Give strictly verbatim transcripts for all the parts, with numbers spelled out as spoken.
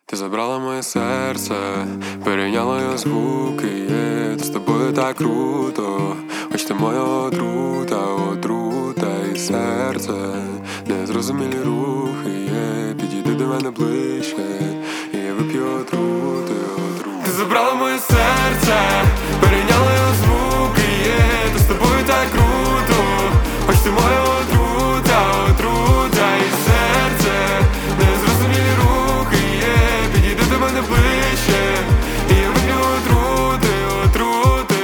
Ти забрала моє серце, перейняла його звуки, є, ти з тобою так круто, хоч ти моя отрута, отрута і серце, незрозумілі рухи, є, підійди до мене ближче, і я вип'ю отрути, отрути. Ти забрала моє серце, перейняла його звуки, є, ти з тобою так круто, хоч ти моя отрута, отрута і серце, незрозумілі рухи, є, підійди до мене ближче, і я вип'ю отрути, отрути.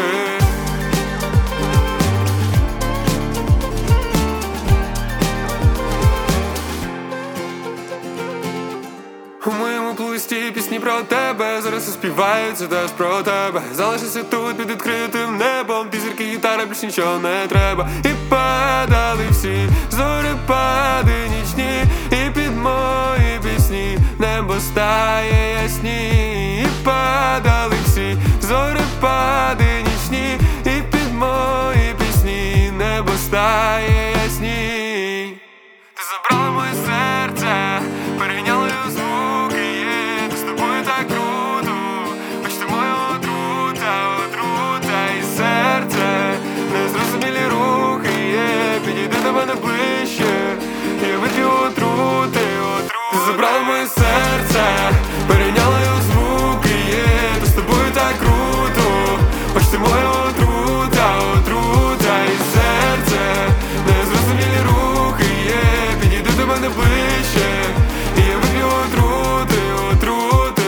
У моєму плейлисті пісні про тебе, зараз співаються теж про тебе. Залишися тут під відкритим небом, ти зірки, гітара, більш нічого не треба. І падали всі зорепади нічні, і під мої пісні небо стає ясні. І падали всі зорепади нічні, і під мої пісні небо стає ясні. Ти забрала моє серце, перейняла його звуки, є, ти з тобою так круто, хоч ти моя отрута, отрута і серце, незрозумілі рухи, є, підійди до мене ближче, я вип'ю отрути, отрути. Ти забрала моє серце, перейняла його звуки, є, ти з тобою так круто, хоч ти моя отрута, отрута і серце, незрозумілі рухи, є, підійди до мене ближче, і я вип'ю отрути, отрути.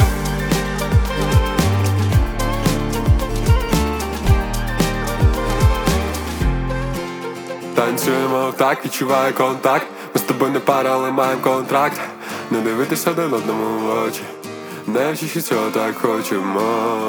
Танцюємо так, відчуваю контакт. Ми з тобою не пара, але маємо контракт. Не дивитися один одному в очі, не вчиш цього так хочемо.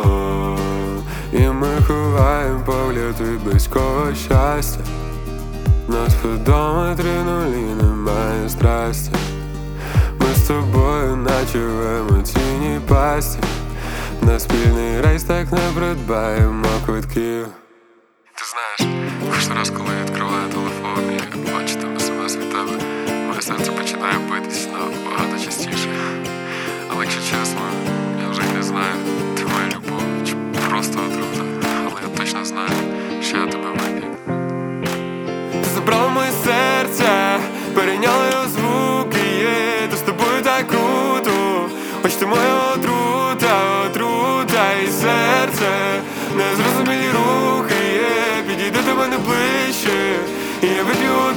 І ми ховаємо погляд від близького щастя. На спідометрі нулі немає страсті. Ми з тобою наче в емоційній пасті. На спільний рейс так не придбаємо квитків. Ти знаєш, кожен раз, коли я відкриваю телефон і бачу там смс від тебе, моє серце починає битись набагато частіше. Але якщо чесно, я вже й не знаю, ти моя любов чи просто отрута. Але я точно знаю, що я тебе вип'ю. Ти забрала моє серце, перейняла його звуки, є, ти з тобою так круто, хоч ти моя отрута, отрута і серце, незрозумілі рухи, є, підійди до мене ближче, і я вип'ю